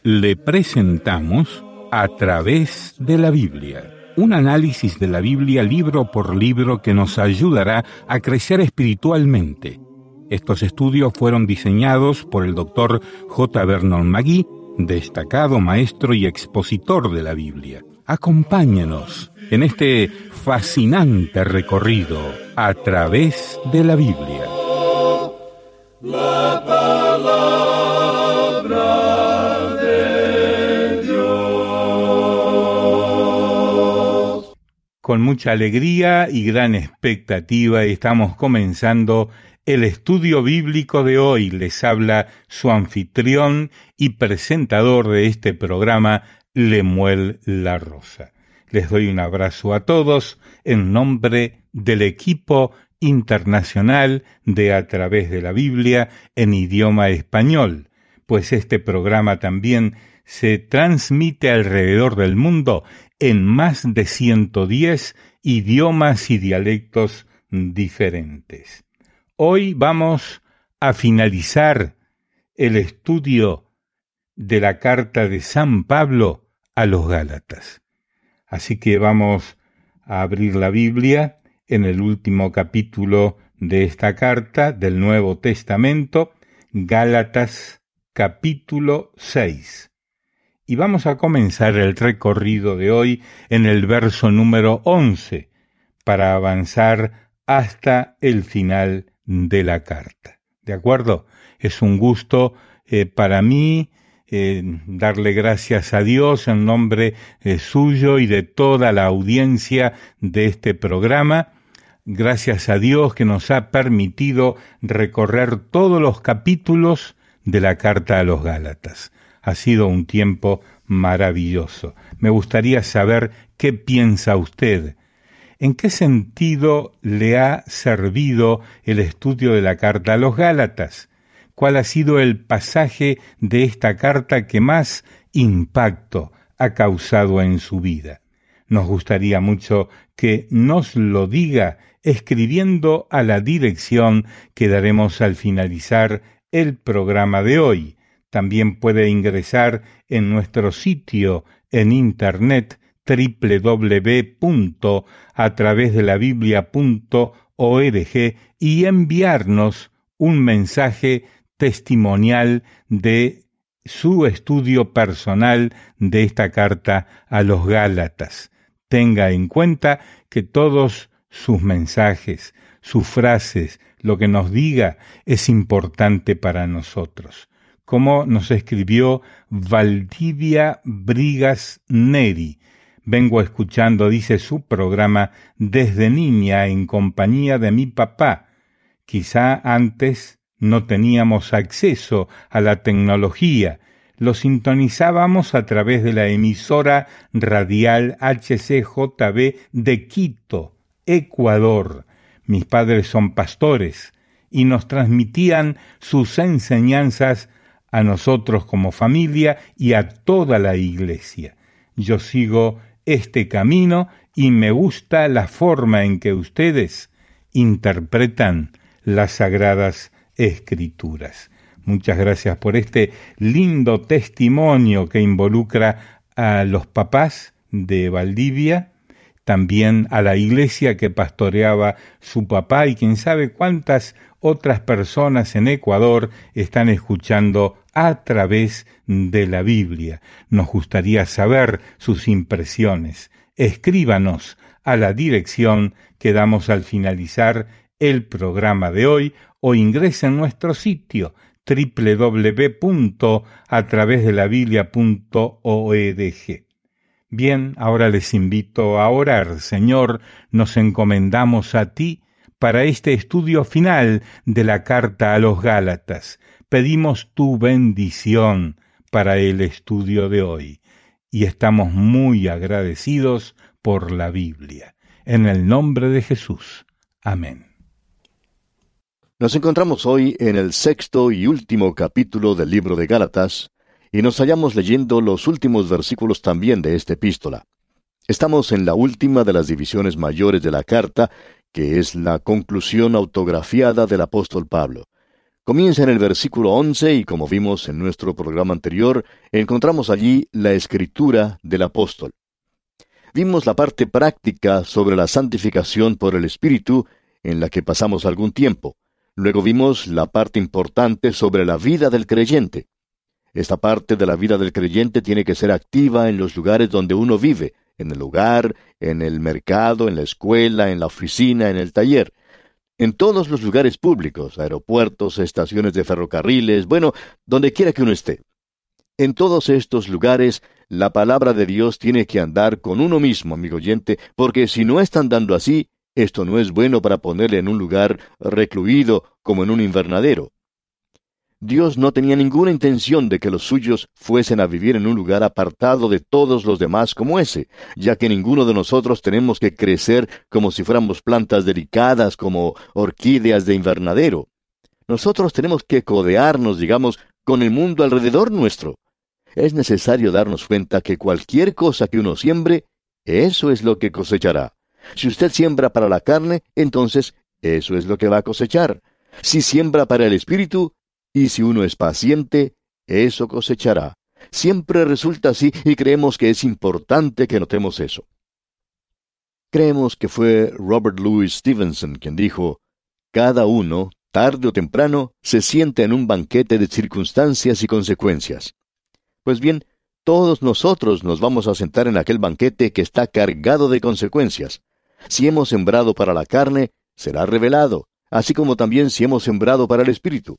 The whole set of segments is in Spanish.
Le presentamos A través de la Biblia, un análisis de la Biblia libro por libro que nos ayudará a crecer espiritualmente. Estos estudios fueron diseñados por el Dr. J. Vernon McGee, destacado maestro y expositor de la Biblia. Acompáñanos en este fascinante recorrido a través de la Biblia. La palabra de Dios. Con mucha alegría y gran expectativa estamos comenzando el estudio bíblico de hoy. Les habla su anfitrión y presentador de este programa, Lemuel La Rosa. Les doy un abrazo a todos en nombre del equipo internacional de A través de la Biblia en idioma español, pues este programa también se transmite alrededor del mundo en más de 110 idiomas y dialectos diferentes. Hoy vamos a finalizar el estudio de la carta de San Pablo a los Gálatas. Así que vamos a abrir la Biblia en el último capítulo de esta carta del Nuevo Testamento, Gálatas capítulo 6. Y vamos a comenzar el recorrido de hoy en el verso número 11, para avanzar hasta el final de la carta. ¿De acuerdo? Es un gusto para mí darle gracias a Dios en nombre suyo y de toda la audiencia de este programa. Gracias a Dios que nos ha permitido recorrer todos los capítulos de la carta a los Gálatas. Ha sido un tiempo maravilloso. Me gustaría saber qué piensa usted. ¿En qué sentido le ha servido el estudio de la carta a los Gálatas? ¿Cuál ha sido el pasaje de esta carta que más impacto ha causado en su vida? Nos gustaría mucho que nos lo diga escribiendo a la dirección que daremos al finalizar el programa de hoy. También puede ingresar en nuestro sitio en internet www.atravesdelabiblia.org y enviarnos un mensaje testimonial de su estudio personal de esta carta a los Gálatas. Tenga en cuenta que todos sus mensajes, sus frases, lo que nos diga es importante para nosotros. Como nos escribió Valdivia Brigas Neri. Vengo escuchando, dice, su programa desde niña en compañía de mi papá. Quizá antes no teníamos acceso a la tecnología. Lo sintonizábamos a través de la emisora radial HCJB de Quito, Ecuador. Mis padres son pastores y nos transmitían sus enseñanzas a nosotros como familia y a toda la iglesia. Yo sigo este camino y me gusta la forma en que ustedes interpretan las Sagradas Escrituras. Muchas gracias por este lindo testimonio que involucra a los papás de Valdivia, también a la iglesia que pastoreaba su papá y quién sabe cuántas otras personas en Ecuador están escuchando a través de la Biblia. Nos gustaría saber sus impresiones. Escríbanos a la dirección que damos al finalizar el programa de hoy o ingrese en nuestro sitio www.atravesdelabiblia.org. Bien, ahora les invito a orar. Señor, nos encomendamos a ti para este estudio final de la carta a los Gálatas. Pedimos tu bendición para el estudio de hoy y estamos muy agradecidos por la Biblia. En el nombre de Jesús. Amén. Nos encontramos hoy en el 6º y último capítulo del libro de Gálatas, y nos hallamos leyendo los últimos versículos también de esta epístola. Estamos en la última de las divisiones mayores de la carta, que es la conclusión autografiada del apóstol Pablo. Comienza en el versículo 11 y como vimos en nuestro programa anterior, encontramos allí la escritura del apóstol. Vimos la parte práctica sobre la santificación por el Espíritu, en la que pasamos algún tiempo. Luego vimos la parte importante sobre la vida del creyente. Esta parte de la vida del creyente tiene que ser activa en los lugares donde uno vive, en el hogar, en el mercado, en la escuela, en la oficina, en el taller. En todos los lugares públicos, aeropuertos, estaciones de ferrocarriles, bueno, donde quiera que uno esté. En todos estos lugares, la palabra de Dios tiene que andar con uno mismo, amigo oyente, porque si no está andando así, esto no es bueno para ponerle en un lugar recluido como en un invernadero. Dios no tenía ninguna intención de que los suyos fuesen a vivir en un lugar apartado de todos los demás como ese, ya que ninguno de nosotros tenemos que crecer como si fuéramos plantas delicadas como orquídeas de invernadero. Nosotros tenemos que codearnos, digamos, con el mundo alrededor nuestro. Es necesario darnos cuenta que cualquier cosa que uno siembre, eso es lo que cosechará. Si usted siembra para la carne, entonces eso es lo que va a cosechar. Si siembra para el espíritu, y si uno es paciente, eso cosechará. Siempre resulta así y creemos que es importante que notemos eso. Creemos que fue Robert Louis Stevenson quien dijo, «Cada uno, tarde o temprano, se sienta en un banquete de circunstancias y consecuencias». Pues bien, todos nosotros nos vamos a sentar en aquel banquete que está cargado de consecuencias. Si hemos sembrado para la carne, será revelado, así como también si hemos sembrado para el espíritu.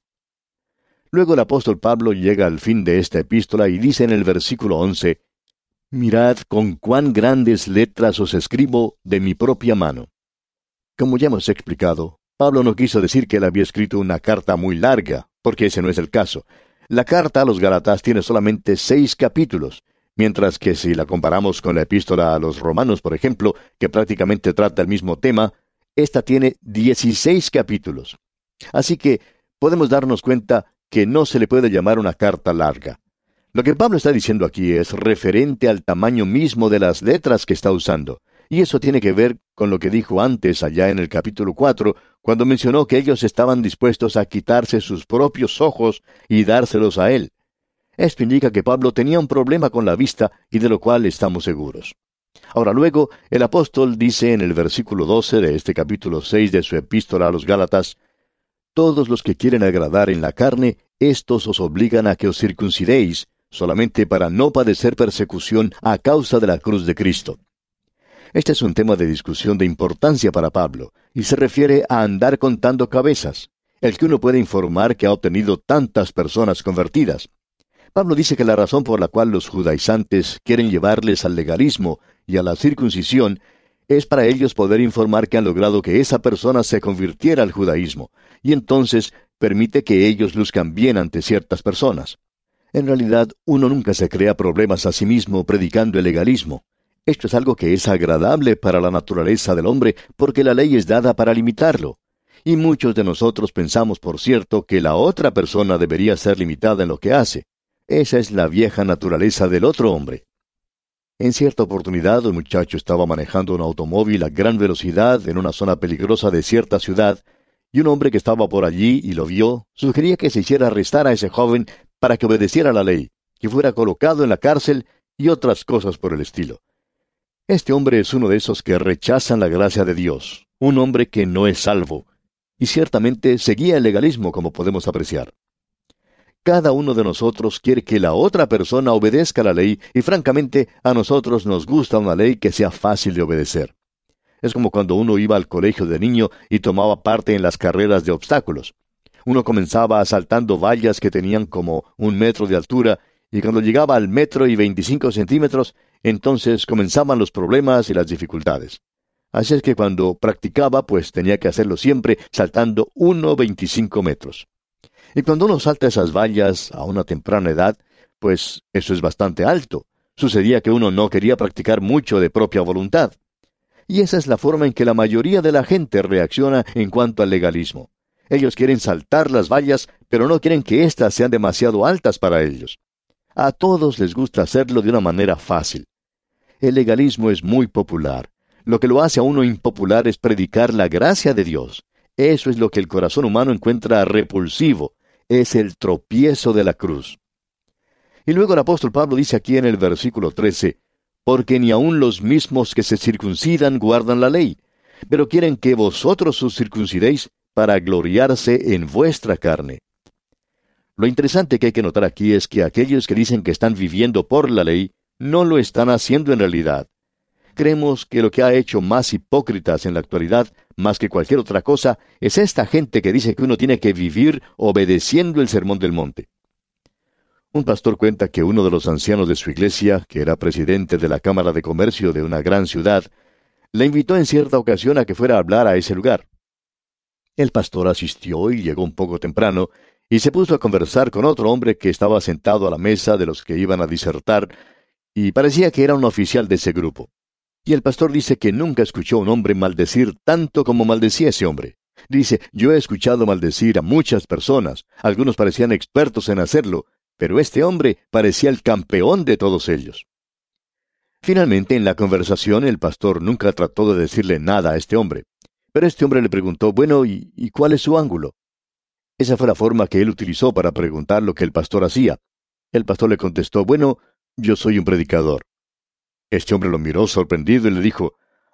Luego el apóstol Pablo llega al fin de esta epístola y dice en el versículo 11, «Mirad con cuán grandes letras os escribo de mi propia mano». Como ya hemos explicado, Pablo no quiso decir que él había escrito una carta muy larga, porque ese no es el caso. La carta a los Gálatas tiene solamente 6 capítulos, mientras que si la comparamos con la epístola a los Romanos, por ejemplo, que prácticamente trata el mismo tema, esta tiene 16 capítulos. Así que podemos darnos cuenta que no se le puede llamar una carta larga. Lo que Pablo está diciendo aquí es referente al tamaño mismo de las letras que está usando, y eso tiene que ver con lo que dijo antes allá en el capítulo 4, cuando mencionó que ellos estaban dispuestos a quitarse sus propios ojos y dárselos a él. Esto indica que Pablo tenía un problema con la vista y de lo cual estamos seguros. Ahora luego, el apóstol dice en el versículo 12 de este capítulo 6 de su epístola a los Gálatas, «Todos los que quieren agradar en la carne, éstos os obligan a que os circuncidéis, solamente para no padecer persecución a causa de la cruz de Cristo». Este es un tema de discusión de importancia para Pablo, y se refiere a andar contando cabezas, el que uno puede informar que ha obtenido tantas personas convertidas. Pablo dice que la razón por la cual los judaizantes quieren llevarles al legalismo y a la circuncisión es para ellos poder informar que han logrado que esa persona se convirtiera al judaísmo, y entonces permite que ellos luzcan bien ante ciertas personas. En realidad, uno nunca se crea problemas a sí mismo predicando el legalismo. Esto es algo que es agradable para la naturaleza del hombre, porque la ley es dada para limitarlo. Y muchos de nosotros pensamos, por cierto, que la otra persona debería ser limitada en lo que hace. Esa es la vieja naturaleza del otro hombre. En cierta oportunidad, un muchacho estaba manejando un automóvil a gran velocidad en una zona peligrosa de cierta ciudad, y un hombre que estaba por allí y lo vio, sugería que se hiciera arrestar a ese joven para que obedeciera la ley, que fuera colocado en la cárcel y otras cosas por el estilo. Este hombre es uno de esos que rechazan la gracia de Dios, un hombre que no es salvo, y ciertamente seguía el legalismo, como podemos apreciar. Cada uno de nosotros quiere que la otra persona obedezca la ley, y francamente a nosotros nos gusta una ley que sea fácil de obedecer. Es como cuando uno iba al colegio de niño y tomaba parte en las carreras de obstáculos. Uno comenzaba saltando vallas que tenían como 1 metro de altura, y cuando llegaba al 1,25 metros, entonces comenzaban los problemas y las dificultades. Así es que cuando practicaba, pues tenía que hacerlo siempre saltando 1,25 metros. Y cuando uno salta esas vallas a una temprana edad, pues eso es bastante alto. Sucedía que uno no quería practicar mucho de propia voluntad. Y esa es la forma en que la mayoría de la gente reacciona en cuanto al legalismo. Ellos quieren saltar las vallas, pero no quieren que éstas sean demasiado altas para ellos. A todos les gusta hacerlo de una manera fácil. El legalismo es muy popular. Lo que lo hace a uno impopular es predicar la gracia de Dios. Eso es lo que el corazón humano encuentra repulsivo, es el tropiezo de la cruz. Y luego el apóstol Pablo dice aquí en el versículo 13, porque ni aun los mismos que se circuncidan guardan la ley, pero quieren que vosotros os circuncidéis para gloriarse en vuestra carne. Lo interesante que hay que notar aquí es que aquellos que dicen que están viviendo por la ley, no lo están haciendo en realidad. Creemos que lo que ha hecho más hipócritas en la actualidad, más que cualquier otra cosa, es esta gente que dice que uno tiene que vivir obedeciendo el Sermón del Monte. Un pastor cuenta que uno de los ancianos de su iglesia, que era presidente de la Cámara de Comercio de una gran ciudad, le invitó en cierta ocasión a que fuera a hablar a ese lugar. El pastor asistió y llegó un poco temprano, y se puso a conversar con otro hombre que estaba sentado a la mesa de los que iban a disertar, y parecía que era un oficial de ese grupo. Y el pastor dice que nunca escuchó a un hombre maldecir tanto como maldecía ese hombre. Dice, yo he escuchado maldecir a muchas personas, algunos parecían expertos en hacerlo, pero este hombre parecía el campeón de todos ellos. Finalmente, en la conversación, el pastor nunca trató de decirle nada a este hombre. Pero este hombre le preguntó, bueno, ¿y cuál es su ángulo? Esa fue la forma que él utilizó para preguntar lo que el pastor hacía. El pastor le contestó, bueno, yo soy un predicador. Este hombre lo miró sorprendido y le dijo,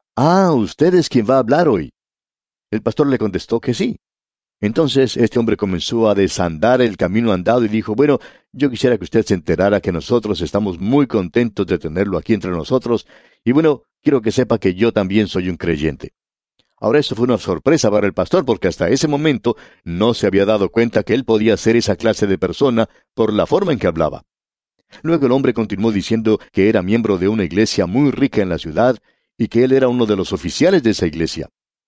usted es quien va a hablar hoy. El pastor le contestó que sí. Entonces este hombre comenzó a desandar el camino andado y dijo, bueno, yo quisiera que usted se enterara que nosotros estamos muy contentos de tenerlo aquí entre nosotros, y bueno, quiero que sepa que yo también soy un creyente. Ahora eso fue una sorpresa para el pastor porque hasta ese momento no se había dado cuenta que él podía ser esa clase de persona por la forma en que hablaba. Luego el hombre continuó diciendo que era miembro de una iglesia muy rica en la ciudad y que él era uno de los oficiales de esa iglesia.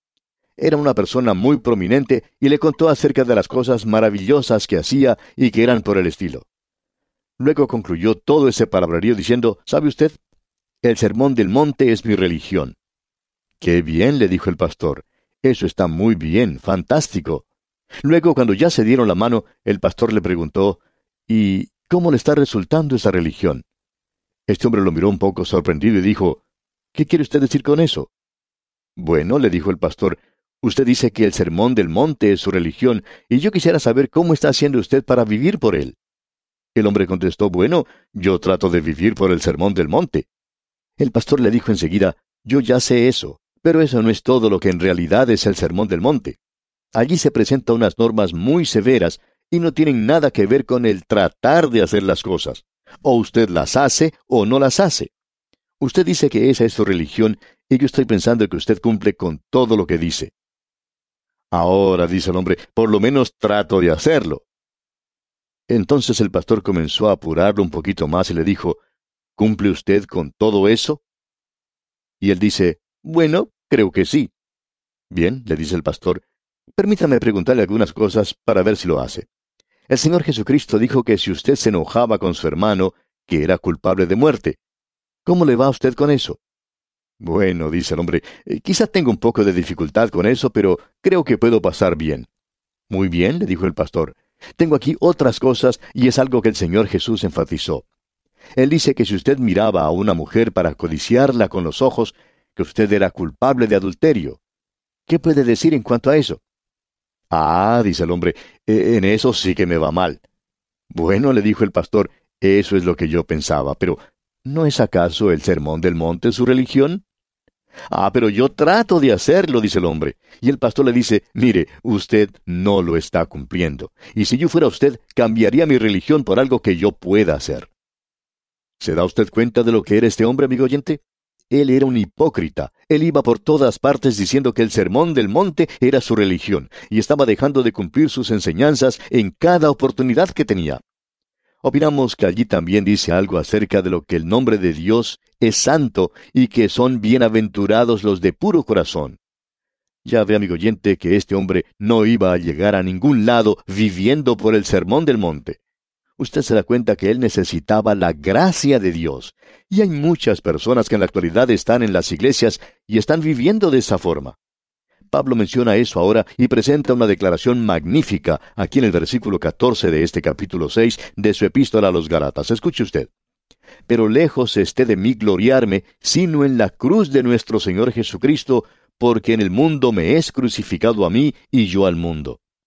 Era una persona muy prominente y le contó acerca de las cosas maravillosas que hacía y que eran por el estilo. Luego concluyó todo ese palabrerío diciendo, ¿sabe usted? El Sermón del Monte es mi religión. ¡Qué bien!, le dijo el pastor. Eso está muy bien, fantástico. Luego, cuando ya se dieron la mano, el pastor le preguntó, ¿y cómo le está resultando esa religión? Este hombre lo miró un poco sorprendido y dijo, ¿qué quiere usted decir con eso? Bueno, le dijo el pastor, usted dice que el Sermón del Monte es su religión, y yo quisiera saber cómo está haciendo usted para vivir por él. El hombre contestó, bueno, yo trato de vivir por el Sermón del Monte. El pastor le dijo enseguida, yo ya sé eso, pero eso no es todo lo que en realidad es el Sermón del Monte. Allí se presentan unas normas muy severas y no tienen nada que ver con el tratar de hacer las cosas. O usted las hace o no las hace. Usted dice que esa es su religión y yo estoy pensando que usted cumple con todo lo que dice. Ahora, dice el hombre, por lo menos trato de hacerlo. Entonces el pastor comenzó a apurarlo un poquito más y le dijo, ¿cumple usted con todo eso? Y él dice, bueno, creo que sí. Bien, le dice el pastor, permítame preguntarle algunas cosas para ver si lo hace. El Señor Jesucristo dijo que si usted se enojaba con su hermano, que era culpable de muerte. ¿Cómo le va a usted con eso? Bueno, dice el hombre, quizá tenga un poco de dificultad con eso, pero creo que puedo pasar bien. Muy bien, le dijo el pastor. Tengo aquí otras cosas y es algo que el Señor Jesús enfatizó. Él dice que si usted miraba a una mujer para codiciarla con los ojos, que usted era culpable de adulterio. ¿Qué puede decir en cuanto a eso? Dice el hombre, en eso sí que me va mal. Bueno, le dijo el pastor, eso es lo que yo pensaba, pero ¿no es acaso el Sermón del Monte su religión? Pero yo trato de hacerlo, dice el hombre. Y el pastor le dice, mire, usted no lo está cumpliendo. Y si yo fuera usted, cambiaría mi religión por algo que yo pueda hacer. ¿Se da usted cuenta de lo que era este hombre, amigo oyente? Él era un hipócrita. Él iba por todas partes diciendo que el Sermón del Monte era su religión, y estaba dejando de cumplir sus enseñanzas en cada oportunidad que tenía. Opinamos que allí también dice algo acerca de lo que el nombre de Dios es santo y que son bienaventurados los de puro corazón. Ya ve, amigo oyente, que este hombre no iba a llegar a ningún lado viviendo por el Sermón del Monte. Usted se da cuenta que él necesitaba la gracia de Dios. Y hay muchas personas que en la actualidad están en las iglesias y están viviendo de esa forma. Pablo menciona eso ahora y presenta una declaración magnífica aquí en el versículo 14 de este capítulo 6 de su epístola a los Gálatas. Escuche usted. Pero lejos esté de mí gloriarme, sino en la cruz de nuestro Señor Jesucristo, porque en el mundo me es crucificado a mí y yo al mundo.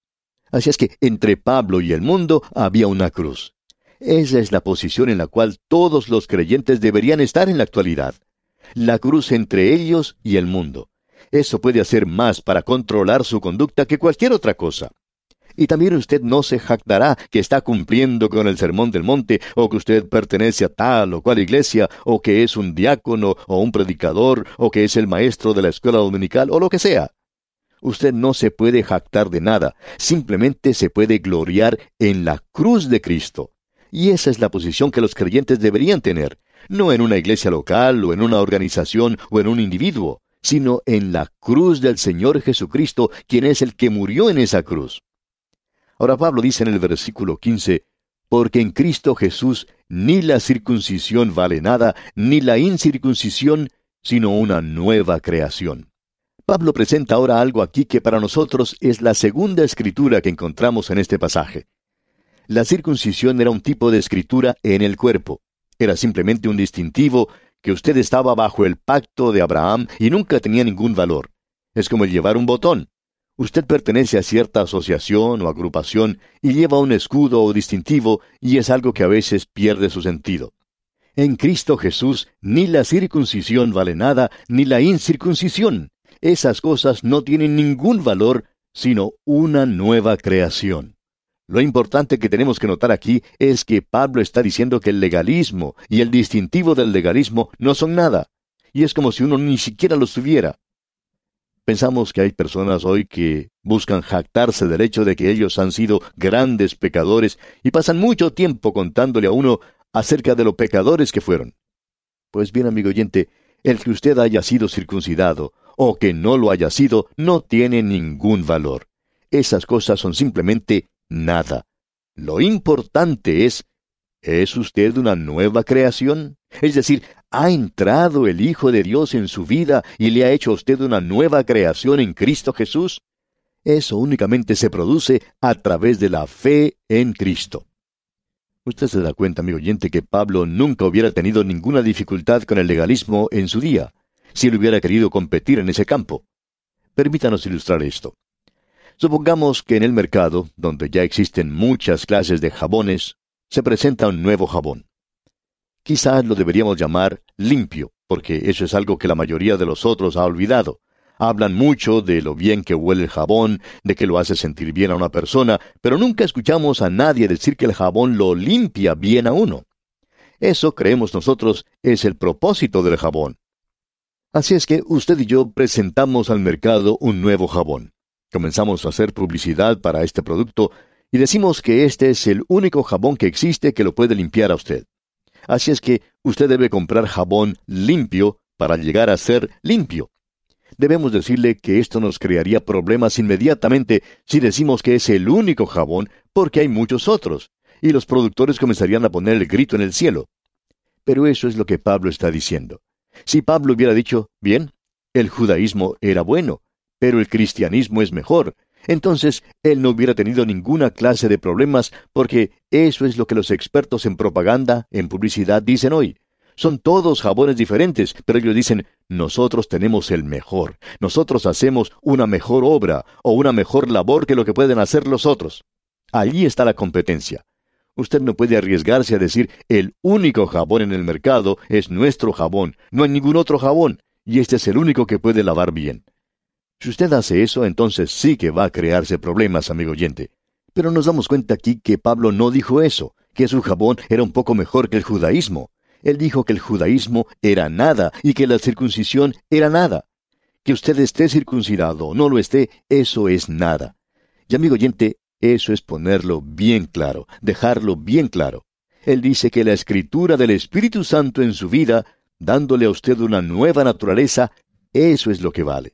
Así es que entre Pablo y el mundo había una cruz. Esa es la posición en la cual todos los creyentes deberían estar en la actualidad. La cruz entre ellos y el mundo. Eso puede hacer más para controlar su conducta que cualquier otra cosa. Y también usted no se jactará que está cumpliendo con el Sermón del Monte, o que usted pertenece a tal o cual iglesia, o que es un diácono, o un predicador, o que es el maestro de la escuela dominical, o lo que sea. Usted no se puede jactar de nada, simplemente se puede gloriar en la cruz de Cristo. Y esa es la posición que los creyentes deberían tener, no en una iglesia local, o en una organización, o en un individuo, sino en la cruz del Señor Jesucristo, quien es el que murió en esa cruz. Ahora Pablo dice en el versículo 15, porque en Cristo Jesús ni la circuncisión vale nada, ni la incircuncisión, sino una nueva creación. Pablo presenta ahora algo aquí que para nosotros es la segunda escritura que encontramos en este pasaje. La circuncisión era un tipo de escritura en el cuerpo. Era simplemente un distintivo que usted estaba bajo el pacto de Abraham y nunca tenía ningún valor. Es como el llevar un botón. Usted pertenece a cierta asociación o agrupación y lleva un escudo o distintivo y es algo que a veces pierde su sentido. En Cristo Jesús ni la circuncisión vale nada, ni la incircuncisión. Esas cosas no tienen ningún valor, sino una nueva creación. Lo importante que tenemos que notar aquí es que Pablo está diciendo que el legalismo y el distintivo del legalismo no son nada, y es como si uno ni siquiera los tuviera. Pensamos que hay personas hoy que buscan jactarse del hecho de que ellos han sido grandes pecadores y pasan mucho tiempo contándole a uno acerca de lo pecadores que fueron. Pues bien, amigo oyente, el que usted haya sido circuncidado o que no lo haya sido, no tiene ningún valor. Esas cosas son simplemente nada. Lo importante ¿es usted una nueva creación? Es decir, ¿ha entrado el Hijo de Dios en su vida y le ha hecho a usted una nueva creación en Cristo Jesús? Eso únicamente se produce a través de la fe en Cristo. Usted se da cuenta, amigo oyente, que Pablo nunca hubiera tenido ninguna dificultad con el legalismo en su día, si él hubiera querido competir en ese campo. Permítanos ilustrar esto. Supongamos que en el mercado, donde ya existen muchas clases de jabones, se presenta un nuevo jabón. Quizás lo deberíamos llamar limpio, porque eso es algo que la mayoría de los otros ha olvidado. Hablan mucho de lo bien que huele el jabón, de que lo hace sentir bien a una persona, pero nunca escuchamos a nadie decir que el jabón lo limpia bien a uno. Eso, creemos nosotros, es el propósito del jabón. Así es que usted y yo presentamos al mercado un nuevo jabón. Comenzamos a hacer publicidad para este producto y decimos que este es el único jabón que existe que lo puede limpiar a usted. Así es que usted debe comprar jabón limpio para llegar a ser limpio. Debemos decirle que esto nos crearía problemas inmediatamente si decimos que es el único jabón, porque hay muchos otros, y los productores comenzarían a poner el grito en el cielo. Pero eso es lo que Pablo está diciendo. Si Pablo hubiera dicho, bien, el judaísmo era bueno, pero el cristianismo es mejor, entonces él no hubiera tenido ninguna clase de problemas, porque eso es lo que los expertos en propaganda, en publicidad, dicen hoy. Son todos jabones diferentes, pero ellos dicen, nosotros tenemos el mejor, nosotros hacemos una mejor obra o una mejor labor que lo que pueden hacer los otros. Allí está la competencia. Usted no puede arriesgarse a decir, el único jabón en el mercado es nuestro jabón, no hay ningún otro jabón, y este es el único que puede lavar bien. Si usted hace eso, entonces sí que va a crearse problemas, amigo oyente. Pero nos damos cuenta aquí que Pablo no dijo eso, que su jabón era un poco mejor que el judaísmo. Él dijo que el judaísmo era nada y que la circuncisión era nada. Que usted esté circuncidado o no lo esté, eso es nada. Y amigo oyente, eso es ponerlo bien claro, dejarlo bien claro. Él dice que la escritura del Espíritu Santo en su vida, dándole a usted una nueva naturaleza, eso es lo que vale.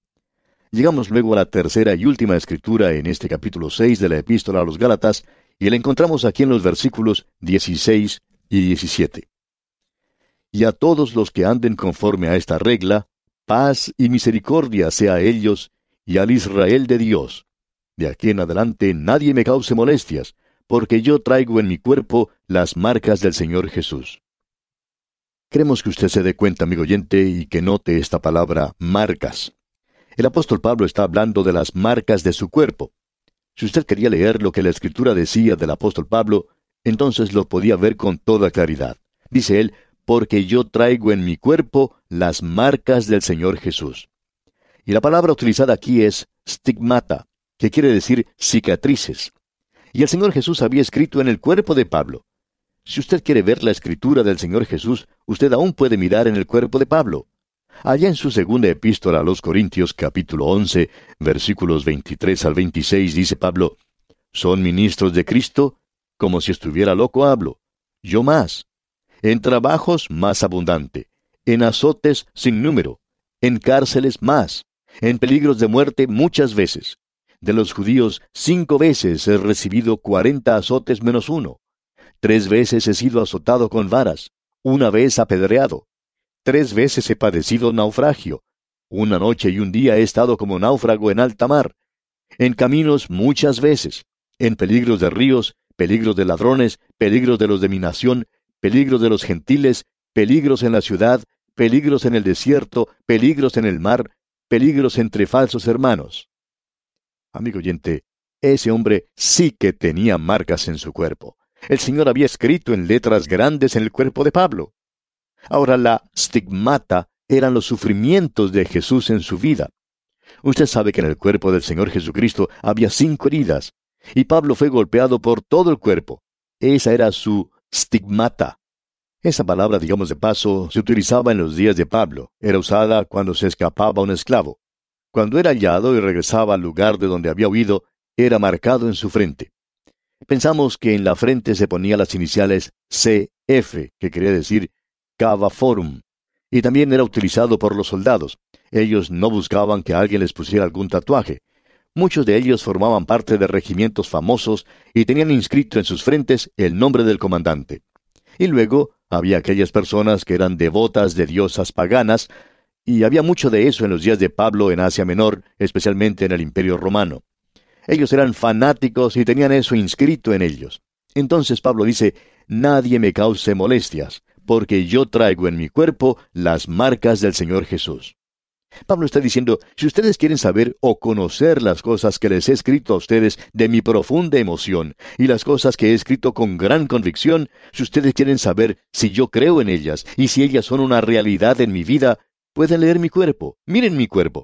Llegamos luego a la tercera y última escritura en este capítulo 6 de la Epístola a los Gálatas, y la encontramos aquí en los versículos 16 y 17. Y a todos los que anden conforme a esta regla, paz y misericordia sea a ellos y al Israel de Dios. De aquí en adelante nadie me cause molestias, porque yo traigo en mi cuerpo las marcas del Señor Jesús. Queremos que usted se dé cuenta, amigo oyente, y que note esta palabra marcas. El apóstol Pablo está hablando de las marcas de su cuerpo. Si usted quería leer lo que la Escritura decía del apóstol Pablo, entonces lo podía ver con toda claridad. Dice él, porque yo traigo en mi cuerpo las marcas del Señor Jesús. Y la palabra utilizada aquí es stigmata, que quiere decir cicatrices. Y el Señor Jesús había escrito en el cuerpo de Pablo. Si usted quiere ver la escritura del Señor Jesús, usted aún puede mirar en el cuerpo de Pablo. Allá en su segunda epístola a los Corintios, capítulo 11, versículos 23 al 26, dice Pablo, «Son ministros de Cristo, como si estuviera loco hablo. Yo más. En trabajos más abundante, en azotes sin número, en cárceles más, en peligros de muerte muchas veces. De los judíos 5 veces he recibido 40 azotes menos 1. 3 veces he sido azotado con varas, 1 vez apedreado. 3 veces he padecido naufragio. 1 noche y 1 día he estado como náufrago en alta mar. En caminos muchas veces, en peligros de ríos, peligros de ladrones, peligros de los de mi nación, peligros de los gentiles, peligros en la ciudad, peligros en el desierto, peligros en el mar, peligros entre falsos hermanos». Amigo oyente, ese hombre sí que tenía marcas en su cuerpo. El Señor había escrito en letras grandes en el cuerpo de Pablo. Ahora, la stigmata eran los sufrimientos de Jesús en su vida. Usted sabe que en el cuerpo del Señor Jesucristo había 5 heridas, y Pablo fue golpeado por todo el cuerpo. Esa era su stigmata. Esa palabra, digamos de paso, se utilizaba en los días de Pablo. Era usada cuando se escapaba un esclavo. Cuando era hallado y regresaba al lugar de donde había huido, era marcado en su frente. Pensamos que en la frente se ponía las iniciales CF, que quería decir Cava Forum, y también era utilizado por los soldados. Ellos no buscaban que alguien les pusiera algún tatuaje. Muchos de ellos formaban parte de regimientos famosos y tenían inscrito en sus frentes el nombre del comandante. Y luego había aquellas personas que eran devotas de diosas paganas, y había mucho de eso en los días de Pablo en Asia Menor, especialmente en el Imperio Romano. Ellos eran fanáticos y tenían eso inscrito en ellos. Entonces Pablo dice, «Nadie me cause molestias, porque yo traigo en mi cuerpo las marcas del Señor Jesús». Pablo está diciendo, si ustedes quieren saber o conocer las cosas que les he escrito a ustedes de mi profunda emoción, y las cosas que he escrito con gran convicción, si ustedes quieren saber si yo creo en ellas, y si ellas son una realidad en mi vida, pueden leer mi cuerpo. Miren mi cuerpo.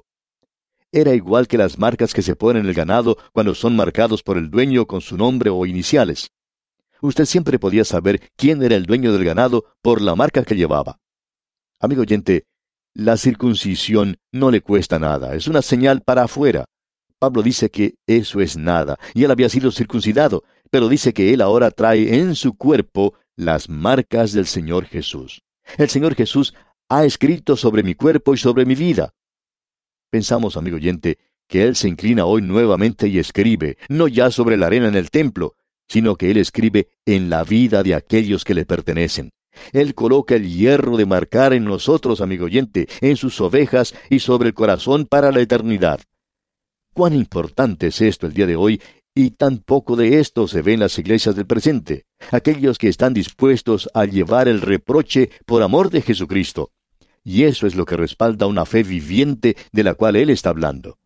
Era igual que las marcas que se ponen en el ganado cuando son marcados por el dueño con su nombre o iniciales. Usted siempre podía saber quién era el dueño del ganado por la marca que llevaba. Amigo oyente, la circuncisión no le cuesta nada, es una señal para afuera. Pablo dice que eso es nada, y él había sido circuncidado, pero dice que él ahora trae en su cuerpo las marcas del Señor Jesús. El Señor Jesús ha escrito sobre mi cuerpo y sobre mi vida. Pensamos, amigo oyente, que Él se inclina hoy nuevamente y escribe, no ya sobre la arena en el templo, sino que Él escribe en la vida de aquellos que le pertenecen. Él coloca el hierro de marcar en nosotros, amigo oyente, en sus ovejas y sobre el corazón para la eternidad. Cuán importante es esto el día de hoy, y tan poco de esto se ve en las iglesias del presente. Aquellos que están dispuestos a llevar el reproche por amor de Jesucristo. Y eso es lo que respalda una fe viviente de la cual Él está hablando.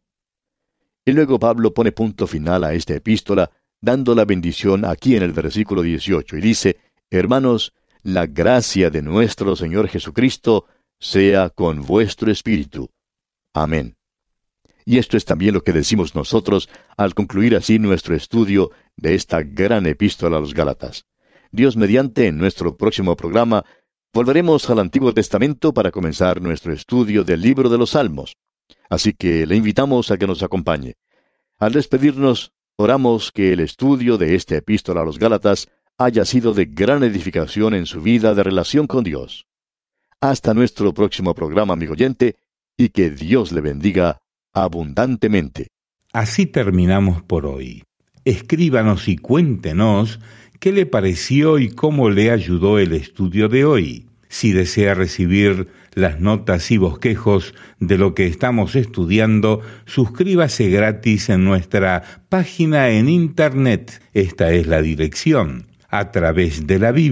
Y luego Pablo pone punto final a esta epístola, dando la bendición aquí en el versículo 18, y dice, «Hermanos, la gracia de nuestro Señor Jesucristo sea con vuestro espíritu. Amén». Y esto es también lo que decimos nosotros al concluir así nuestro estudio de esta gran epístola a los Gálatas. Dios mediante, en nuestro próximo programa, volveremos al Antiguo Testamento para comenzar nuestro estudio del libro de los Salmos. Así que le invitamos a que nos acompañe. Al despedirnos, oramos que el estudio de esta epístola a los Gálatas haya sido de gran edificación en su vida de relación con Dios. Hasta nuestro próximo programa, amigo oyente, y que Dios le bendiga abundantemente. Así terminamos por hoy. Escríbanos y cuéntenos qué le pareció y cómo le ayudó el estudio de hoy. Si desea recibir las notas y bosquejos de lo que estamos estudiando, suscríbase gratis en nuestra página en internet. Esta es la dirección: a través de la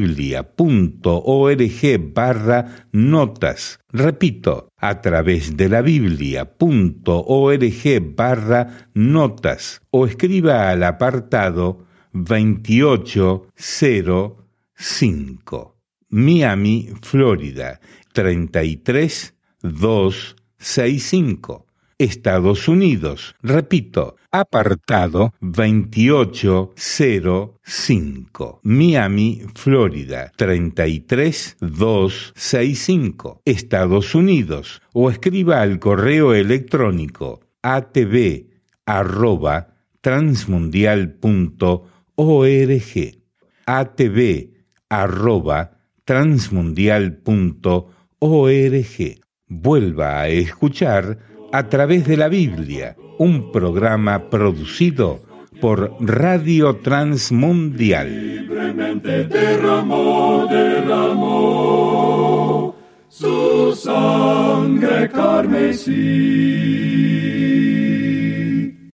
biblia.org/notas. Repito, a través de la biblia.org/notas o escriba al apartado 2805, Miami, Florida 33265. Estados Unidos. Repito, apartado 2805, Miami, Florida 33265, Estados Unidos. O escriba al correo electrónico atv@transmundial.org, atv@transmundial.org. Vuelva a escuchar A través de la Biblia, un programa producido por Radio Transmundial. Libremente derramó su sangre carmesí.